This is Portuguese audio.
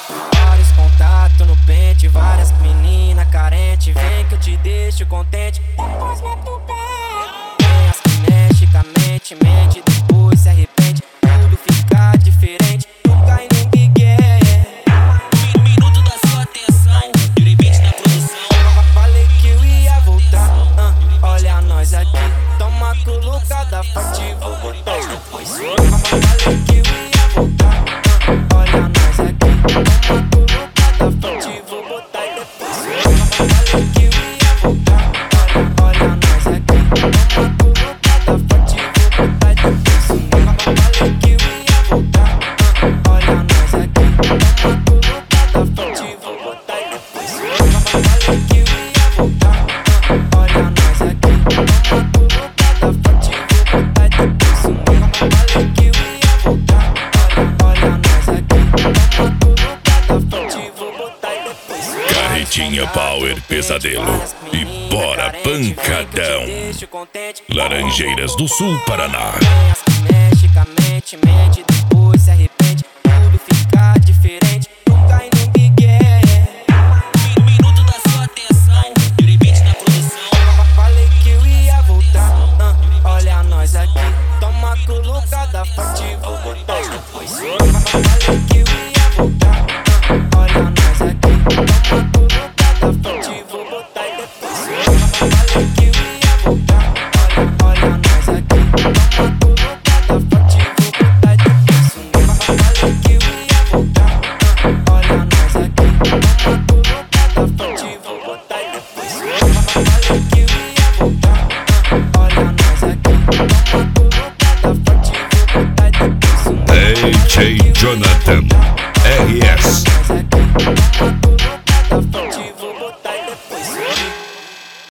Vários contatos no pente, várias menina carente. Vem que eu te deixo contente. Depois vai pro pé. Tem as que mexe com a mente, mente, depois se arrepende. Tudo fica diferente, tu cai no migué. Um minuto da sua atenção, Yuri Beats na produção. Falei que eu ia voltar, olha nós aqui. Toma colocada, forte, vou botar depois. Falei que eu ia voltar, olha nós aqui. Toma colocada, forte, vou botar depois. Falei que eu ia voltar, olha nós aqui. Toma colocada, forte, vou botar depois. Falei que eu ia voltar, olha nós aqui. Toma colocada, forte, vou botar depois. Falei que eu ia voltar, olha nós aqui. Toma colocada, forte, vou botar depois. Falei que eu ia voltar, olha nós aqui. Toma colocada, forte, vou botar depois. Carretinha Power Pesadelo e bora pancadão. Laranjeiras do Sul, Paraná. Tem as que mexe com a mente, mente, depois se arrepende. Tudo fica diferente, tu cai no migué. Um minuto da sua atenção, Yuri Beats na produção. Falei que eu ia voltar, olha nós aqui. Toma colocada, forte, vou botar depois. Falei que eu ia voltar, olha nós aqui. Toma colocada, forte, vou botar depois. Falei que eu ia voltar, olha nós aqui. Toma colocada, forte, vou botar depois. Falei que eu ia voltar, olha nós aqui. Toma colocada, forte, vou botar depois. Falei que eu ia voltar, olha nós aqui. Toma colocada, forte, vou botar depois. DJ Jonathan.